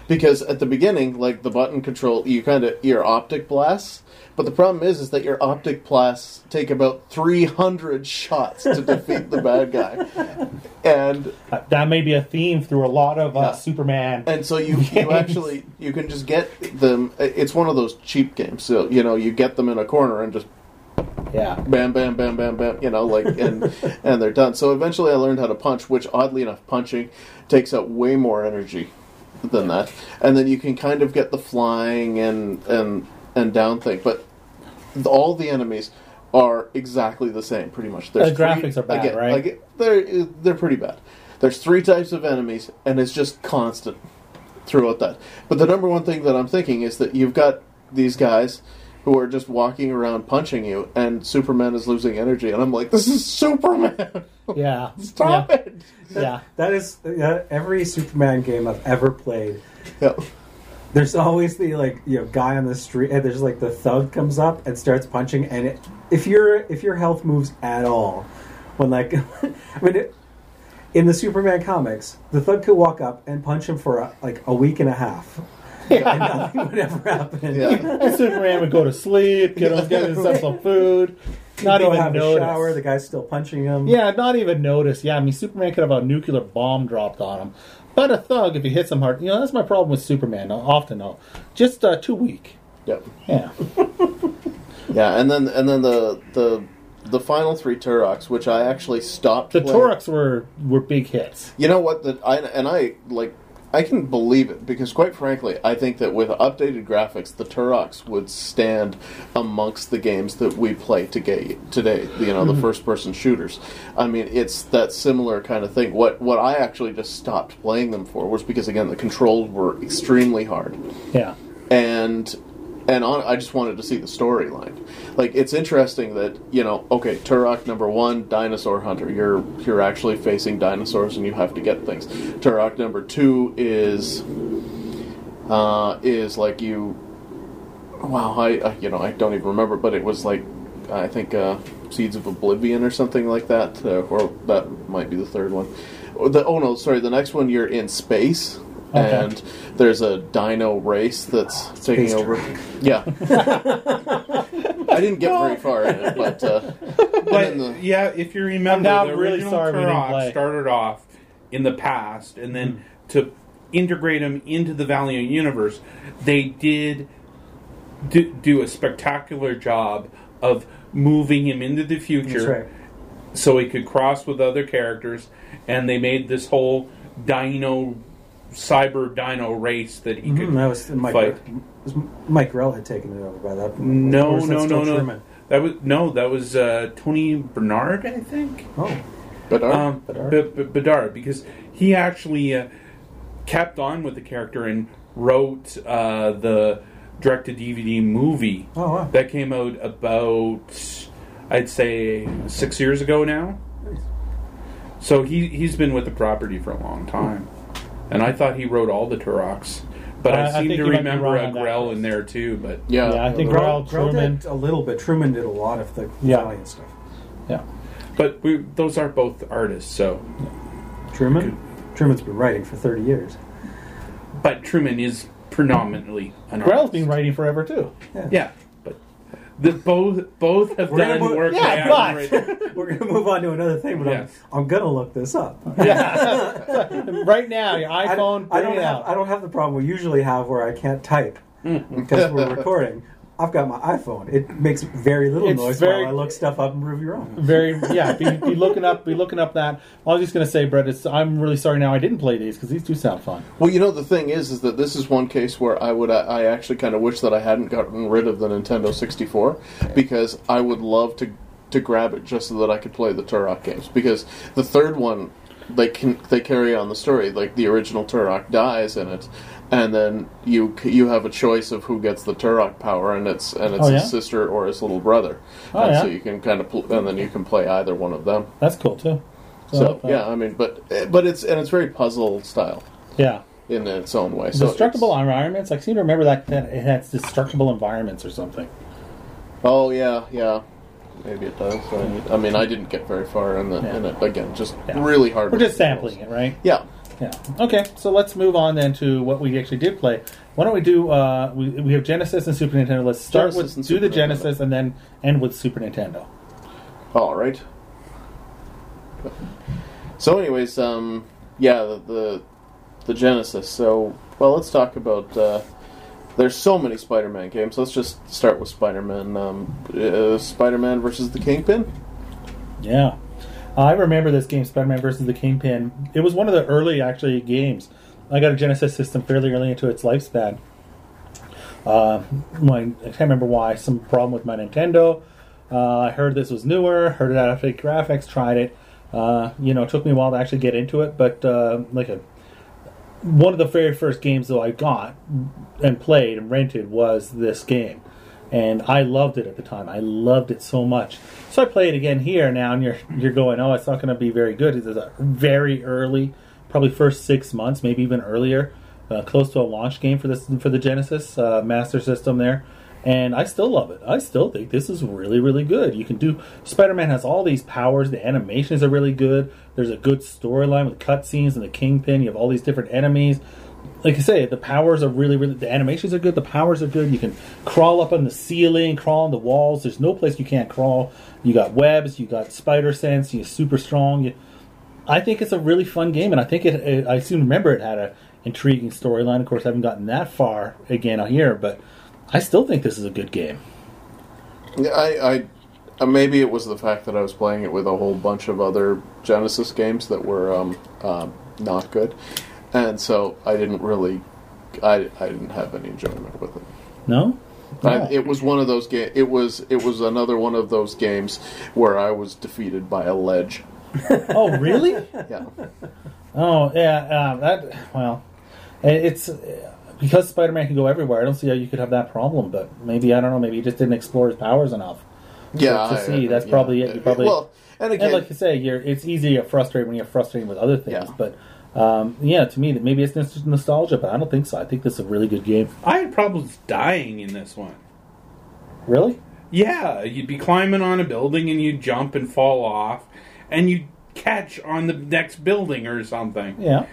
because at the beginning, like the button control, you kind of your optic blasts. But the problem is, is that your optic blasts take about three hundred shots to defeat the bad guy, and Uh, that may be a theme through a lot of uh, Yeah. Superman. and so you you actually you can just get them. It's one of those cheap games, so you know you get them in a corner and just Yeah. bam, bam, bam, bam, bam, you know, like, and and they're done. So eventually I learned how to punch, which oddly enough, punching takes out way more energy than that. And then you can kind of get the flying and and and down thing, but all the enemies are exactly the same, pretty much. The graphics are bad, right? Like, they're they're pretty bad. There's three types of enemies, and it's just constant throughout that. But the number one thing that I'm thinking is that you've got these guys who are just walking around punching you, and Superman is losing energy, and I'm like, this is Superman! Yeah. Stop yeah. it! Yeah. That is uh, every Superman game I've ever played. Yeah. There's always the like you know guy on the street, and there's like the thug comes up and starts punching, and it, if your if your health moves at all, when like I mean, it, in the Superman comics, the thug could walk up and punch him for a, like a week and a half, and nothing would ever happen. Yeah. And Superman would go to sleep, get, him, get himself some food, not Go even have notice. a shower. The guy's still punching him. Yeah, not even notice. Yeah, I mean, Superman could have a nuclear bomb dropped on him. But a thug, if he hits him hard, you know, that's my problem with Superman. Often, though, just uh, too weak. Yep. Yeah. Yeah, and then and then the the the final three Turoks, which I actually stopped. The playing. Turoks were were big hits. You know what? That I and I like. I can believe it because, quite frankly, I think that with updated graphics, the Turoks would stand amongst the games that we play today. Today, you know, the first-person shooters. I mean, it's that similar kind of thing. What what I actually just stopped playing them for was because, again, the controls were extremely hard, Yeah. and and on, I just wanted to see the storyline. Like, it's interesting that, you know, okay, Turok number one, dinosaur hunter. You're you're actually facing dinosaurs and you have to get things. Turok number two is uh, is like you. Wow, I, I you know I don't even remember, but it was like I think uh, Seeds of Oblivion or something like that, uh, or that might be the third one. Or the, oh no, sorry, the next one you're in space. Okay. And there's a dino race that's taking Space over. truck. Yeah. I didn't get very far in it, but... Uh, But and then the, yeah, if you remember, now the I'm really original sorry we didn't Turok play. started off in the past, and then to integrate them into the Valiant universe, they did do, do a spectacular job of moving him into the future, That's right. so he could cross with other characters, and they made this whole dino, cyber dino race that he could Mhm, that was Mike. fight. Was Mike Grell had taken it over by that point. Or No, was that no, still no, no. Truman? That was no, that was uh, Tony Bernard, I think. Oh, but, uh, Um, Bedard? B- B- Bedard, because he actually uh, kept on with the character and wrote uh, the direct-to-D V D movie oh wow. that came out about, I'd say, six years ago now. So he he's been with the property for a long time, and I thought he wrote all the Turoks, but Uh, I I seem think to you might be remember wrong a on that, Grell Chris. in there too. But yeah. Yeah, I think uh, Grell- Grell, Grell Truman. did a little bit. Truman did a lot of the Yeah. Valiant stuff. Yeah. but we, those are both artists, so. Truman? Truman's been writing for thirty years. But Truman is predominantly an Grell's artist. been writing forever too. Yeah, but the both both have We're gonna done move- work. yeah, by but- Alan Rickman. We're going to move on to another thing, but Yes. I'm, I'm going to look this up. Yeah. Right now, your I, iPhone, I bring don't it have out. I don't have the problem we usually have where I can't type because we're recording. I've got my iPhone. It makes very little It's noise very- while I look stuff up and review wrong. Very, yeah. Be, be looking up, be looking up that. I was just gonna say, Brett, it's, I'm really sorry now I didn't play these because these do sound fun. Well, you know, the thing is, is that this is one case where I would, I actually kind of wish that I hadn't gotten rid of the Nintendo sixty-four, because I would love to to grab it just so that I could play the Turok games. Because the third one, they can they carry on the story. Like, the original Turok dies in it, and then you you have a choice of who gets the Turok power, and it's and it's Oh, yeah? his sister or his little brother. Oh, and yeah? so you can kind of pl- and then you can play either one of them. That's cool too. So uh, yeah, I mean, but but it's and it's very puzzle style yeah. in its own way. So Destructible it's- environments. I seem to remember that, that it has destructible environments or something. Oh yeah, yeah. Maybe it does. I, I mean, I didn't get very far in the Yeah. in it. Again, just Yeah. really hard. We're with just the sampling controls. it, right? Yeah, Yeah. Okay, so let's move on then to what we actually did play. Why don't we do? Uh, we we have Genesis and Super Nintendo. Let's start Genesis and with do Super the Genesis Nintendo. and then end with Super Nintendo. All right. So, anyways, um, yeah, the, the the Genesis. So, well, let's talk about. Uh, there's so many Spider-Man games. Let's just start with Spider-Man. Um, uh, Spider-Man versus the Kingpin. Yeah. I remember this game, Spider-Man versus the Kingpin. It was one of the early, actually, games. I got a Genesis system fairly early into its lifespan. Uh, my, I can't remember why. Some problem with my Nintendo. Uh, I heard this was newer. Heard it had updated graphics. Tried it. Uh, you know, it took me a while to actually get into it. But uh, like a one of the very first games though I got and played and rented was this game. And I loved it at the time. I loved it so much. So I play it again here now, and you're you're going, oh, it's not going to be very good. It's a very early, probably first six months, maybe even earlier, uh, close to a launch game for this for the Genesis uh, Master System there. And I still love it. I still think this is really, really good. You can do... Spider-Man has all these powers. The animations are really good. There's a good storyline with cutscenes and the Kingpin. You have all these different enemies. Like I say, the powers are really, really... The animations are good. The powers are good. You can crawl up on the ceiling, crawl on the walls. There's no place you can't crawl. You got webs. You got spider sense. You're super strong. You, I think it's a really fun game, and I think it... it I seem to remember it had an intriguing storyline. Of course, I haven't gotten that far again here, but... I still think this is a good game. Yeah, I, I uh, maybe it was the fact that I was playing it with a whole bunch of other Genesis games that were um, uh, not good, and so I didn't really, I, I didn't have any enjoyment with it. No, I, no. it was one of those games. It was it was another one of those games where I was defeated by a ledge. Oh, really? Yeah. Oh, yeah. Uh, that well, it's. Uh, Because Spider-Man can go everywhere, I don't see how you could have that problem. But maybe, I don't know, maybe he just didn't explore his powers enough. Yeah, to I- see. I- That's yeah. probably it. You probably, well, and again, and like you say, you're, it's easy to get frustrated when you're frustrated with other things. Yeah. But um, yeah, to me, that maybe it's just nostalgia, but I don't think so. I think this is a really good game. I had problems dying in this one. Really? Yeah, you'd be climbing on a building and you'd jump and fall off, and you'd catch on the next building or something. Yeah.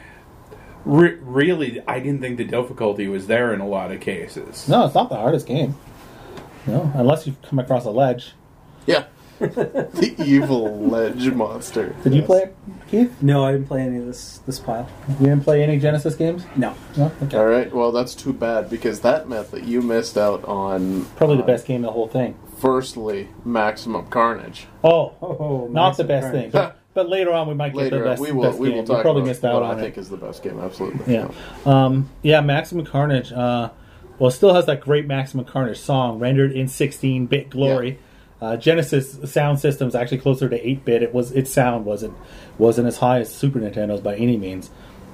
Re- really, I didn't think the difficulty was there in a lot of cases. No, it's not the hardest game. No, unless you come across a ledge. yeah, the evil ledge monster. Did you Yes. play it, Keith? No, I didn't play any of this this pile. You didn't play any Genesis games? No. No? Okay. All right. Well, that's too bad because that meant that you missed out on Probably the on, best game in the whole thing. Firstly, Maximum Carnage. Oh, Oh, not the Maximum best Carnage. thing. But, but later on, we might get Later, the best, we will best we game. will You talk probably about missed out what on I it. think is the best game. Absolutely. Yeah. Um, yeah, Maximum Carnage. Uh, well, it still has that great Maximum Carnage song, rendered in sixteen-bit glory. Uh, Genesis sound system is actually closer to eight-bit. It was its sound wasn't wasn't as high as Super Nintendo's by any means.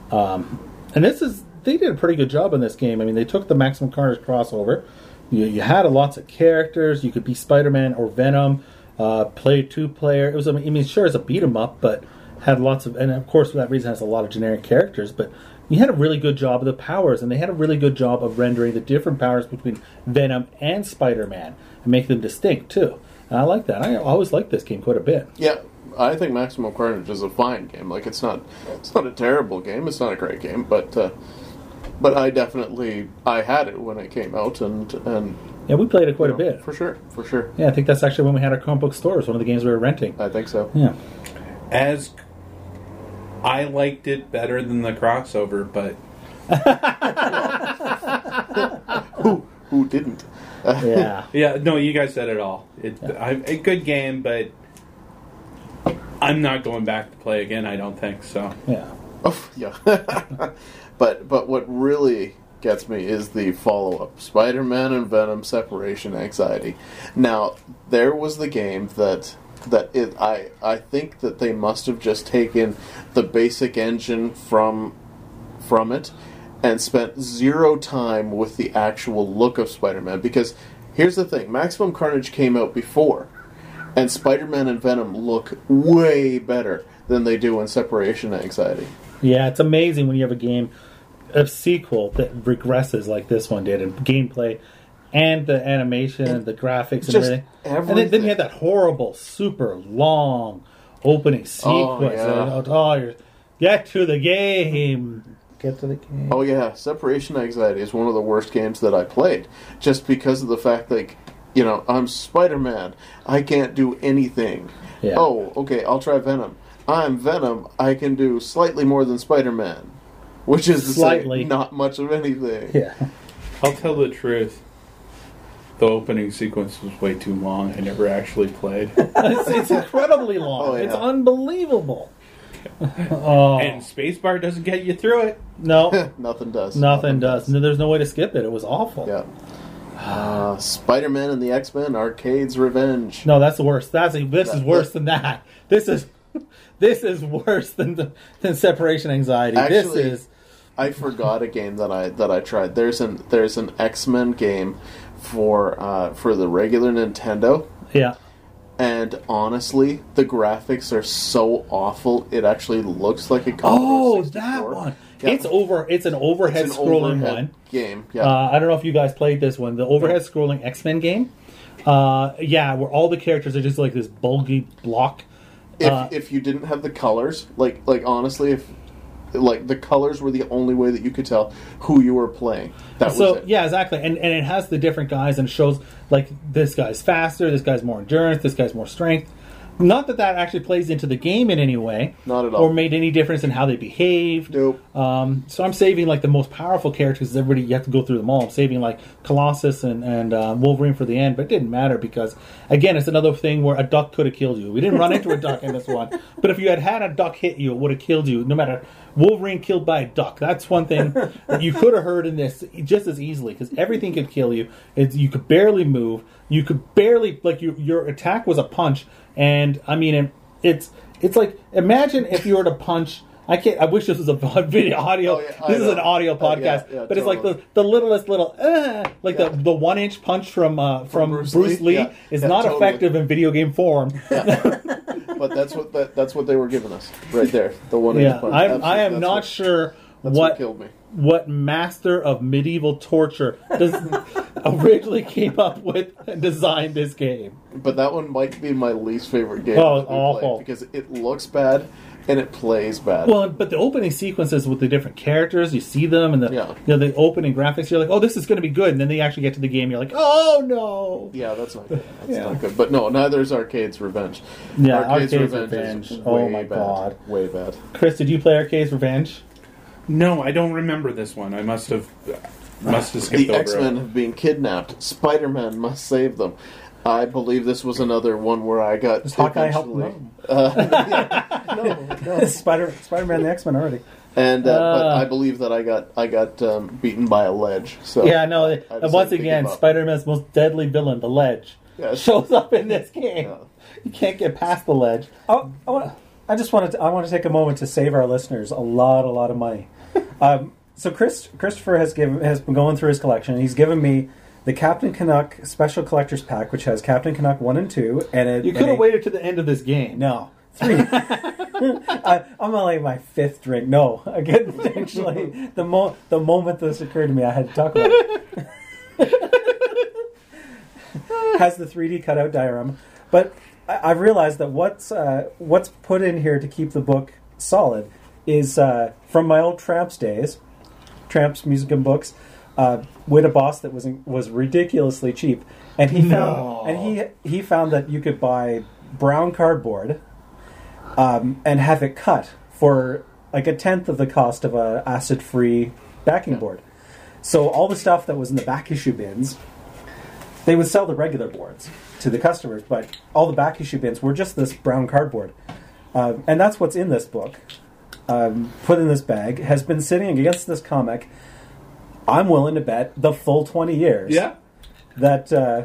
Um, and this is they did a pretty good job in this game. I mean, they took the Maximum Carnage crossover. You, you had a lots of characters. You could be Spider-Man or Venom. Uh, play two-player. It was. I mean, sure, it's a beat 'em up, but had lots of, and of course for that reason has a lot of generic characters. But you had a really good job of the powers, and they had a really good job of rendering the different powers between Venom and Spider-Man and make them distinct too. And I like that. I always liked this game quite a bit. Yeah, I think Maximum Carnage is a fine game. Like it's not, it's not a terrible game. It's not a great game, but uh, but I definitely I had it when it came out, and and Yeah, we played it quite you a know, bit. for sure, for sure. Yeah, I think that's actually when we had our comic book store. It was one of the games we were renting. I think so. Yeah. As I liked it better than the crossover, but Who who didn't? Yeah. yeah, no, you guys said it all. It, I, a good game, but I'm not going back to play again. I don't think so. Yeah. Oh, yeah. but but what really gets me is the follow-up, Spider-Man and Venom Separation Anxiety. Now, there was the game that that it I I think that they must have just taken the basic engine from from it and spent zero time with the actual look of Spider-Man, because here's the thing, Maximum Carnage came out before, and Spider-Man and Venom look way better than they do in Separation Anxiety. Yeah, it's amazing when you have a game, a sequel that regresses like this one did in gameplay and the animation and the graphics and just everything. And then, then everything. you had that horrible, super long opening sequence. yeah. And, oh, you're, Get to the game. Get to the game. Oh yeah, Separation Anxiety is one of the worst games that I played, just because of the fact, like, you know, I'm Spider-Man. I can't do anything. Yeah. Oh, okay, I'll try Venom. I'm Venom. I can do slightly more than Spider-Man, which is to say, Slightly. not much of anything. Yeah. I'll tell the truth. The opening sequence was way too long. I never actually played. it's, it's incredibly long. Oh, yeah. It's unbelievable. Oh. And Spacebar doesn't get you through it. No. Nothing does. Nothing does. No, there's no way to skip it. It was awful. Yeah. Uh, Spider-Man and the X-Men: Arcade's Revenge. No, that's the worst. That's a, this That- is worse that- than that. This is this is worse than the, than Separation Anxiety. Actually, this is I forgot a game that I that I tried. There's an there's an X-Men game for uh, for the regular Nintendo, yeah. and honestly, the graphics are so awful. It actually looks like a Oh, Commodore that sixty-four. one. Yeah. It's over. It's an overhead It's an scrolling overhead one. game. Yeah. Uh, I don't know if you guys played this one. The overhead scrolling X-Men game. Uh, yeah, where all the characters are just like this bulgy block. if uh, if you didn't have the colors, like like honestly, if like the colors were the only way that you could tell who you were playing, that So was it. yeah, exactly, and and it has the different guys and shows like this guy's faster, this guy's more endurance, this guy's more strength. Not that that actually plays into the game in any way, Not at all. or made any difference in how they behaved. Nope. Um, so I'm saving like the most powerful characters. Everybody, you have to go through them all. I'm saving like Colossus and and uh, Wolverine for the end, but it didn't matter because again, it's another thing where a duck could have killed you. We didn't run into a duck in this one, but if you had had a duck hit you, it would have killed you. No matter Wolverine killed by a duck. That's one thing that you could have heard in this just as easily because everything could kill you. It's, you could barely move. You could barely like you, your attack was a punch. And I mean, it, it's it's like imagine if you were to punch. I can't. I wish this was a video audio. Oh, yeah, I this is know. an audio Oh, yeah, podcast, yeah, but it's like the, totally. the littlest little, uh, like Yeah. the the one inch punch from uh, from, Bruce Bruce, Lee? Lee, Yeah. is Yeah, not totally. effective in video game form. But that's what that, that's what they were giving us right there. The one. Yeah, inch punch. I'm, That's I what- am that's not what, sure That's what what killed me. what master of medieval torture does, originally came up with and designed this game. But that one might be my least favorite game. Oh, that we awful. played because it looks bad and it plays bad. Well, but the opening sequences with the different characters, you see them, and the Yeah. you know, the opening graphics, you're like, oh, this is going to be good. And then they actually get to the game, you're like, oh no. yeah, that's not good. That's Yeah. not good. But no, neither is Arcade's Revenge. Yeah, Arcade's Revenge. is Oh way my bad. God. Way bad. Chris, did you play Arcade's Revenge? No, I don't remember this one. I must have must have skipped The over X-Men it. have been kidnapped. Spider-Man must save them. I believe this was another one where I got Does Hawkeye help them eventually- out? no, no. Spider Spider-Man the X-Men already. And uh, but Uh. I believe that I got I got um, beaten by a ledge. So Yeah, no. I uh, decided once to again, give up. Spider-Man's most deadly villain, the Ledge, Yeah. shows up in this game. Yeah. You can't get past the Ledge. Oh, I, want I just wanted to, I want to take a moment to save our listeners a lot, a lot of money. um, so Chris Christopher has given has been going through his collection. He's given me the Captain Canuck Special Collector's Pack, which has Captain Canuck one and two, and it, You and could have it- waited to the end of this game. No, three. I, I'm on like my fifth drink. No, I get actually the mo- the moment this occurred to me, I had to talk about it. Has the three D cutout diorama, but I, I've realized that what's uh, what's put in here to keep the book solid is uh, from my old Tramps days, Tramps music and books, uh, with a boss that was was ridiculously cheap, and he No. found and he he found that you could buy brown cardboard. Um, and have it cut for like a tenth of the cost of a acid-free backing board. So all the stuff that was in the back issue bins, they would sell the regular boards to the customers, but all the back issue bins were just this brown cardboard. Uh, and that's what's in this book, um, put in this bag, has been sitting against this comic, I'm willing to bet, the full twenty years. Yeah. That... Uh,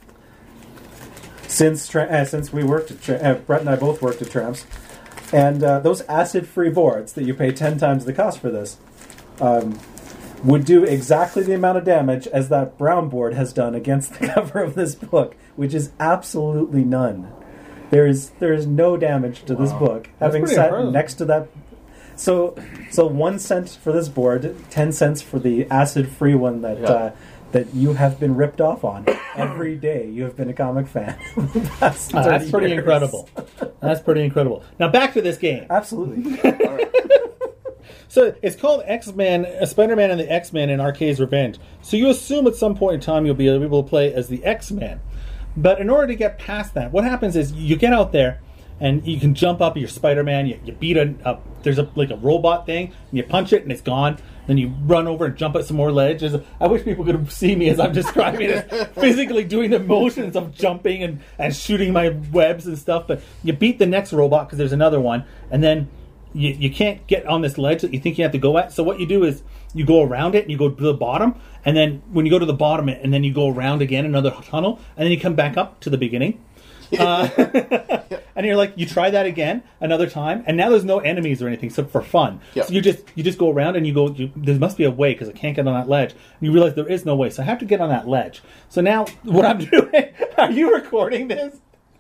Since tra- uh, since we worked at tra- uh, Brett and I both worked at Tramps, and uh, those acid-free boards that you pay ten times the cost for this um, would do exactly the amount of damage as that brown board has done against the cover of this book, which is absolutely none. There is there is no damage to this book having pretty sat impressive. next to that. So so one cent for this board, ten cents for the acid-free one that Yeah. uh, that you have been ripped off on every day. You have been a comic fan. That's, Uh, that's pretty years. incredible. That's pretty incredible. Now back to this game. Absolutely. So it's called X-Men, uh, Spider-Man and the X-Men in Arcade's Revenge. So you assume at some point in time you'll be able to play as the X-Men. But in order to get past that, what happens is you get out there and you can jump up. You're Spider-Man. You, you beat a, a there's a like a robot thing. And you punch it and it's gone. Then you run over and jump at some more ledges. I wish people could see me as I'm describing it, as physically doing the motions of jumping and, and shooting my webs and stuff. But you beat the next robot because there's another one, and then You, you can't get on this ledge that you think you have to go at. So what you do is you go around it and you go to the bottom. And then when you go to the bottom, and then you go around again another tunnel. And then you come back up to the beginning. Uh, and you're like, you try that again another time. And now there's no enemies or anything, so for fun. Yep. So you just you just go around and you go, you, there must be a way because I can't get on that ledge. And you realize there is no way. So I have to get on that ledge. So now what I'm doing, are you recording this?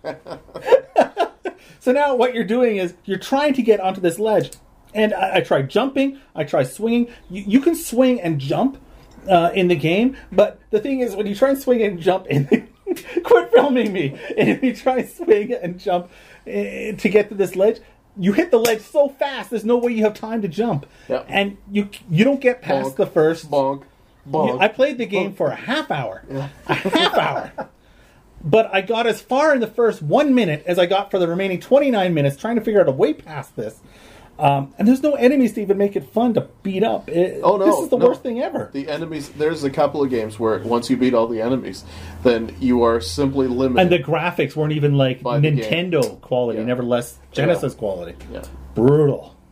So now what you're doing is you're trying to get onto this ledge. And I, I try jumping. I try swinging. You, you can swing and jump uh, in the game. But the thing is, when you try and swing and jump in the... Quit filming me. And if you try and swing and jump uh, to get to this ledge, you hit the ledge so fast, there's no way you have time to jump. Yep. And you you don't get past Bonk, the first... Bonk. Bonk. I played the game for a half hour. Yeah. A half hour. But I got as far in the first one minute as I got for the remaining twenty-nine minutes trying to figure out a way past this. Um, and there's no enemies to even make it fun to beat up. It, Oh no! This is the no. worst thing ever. The enemies. There's a couple of games where once you beat all the enemies, then you are simply limited. And the graphics weren't even like By the Nintendo game. quality, Yeah. nevertheless Genesis Yeah. quality. Yeah. Brutal.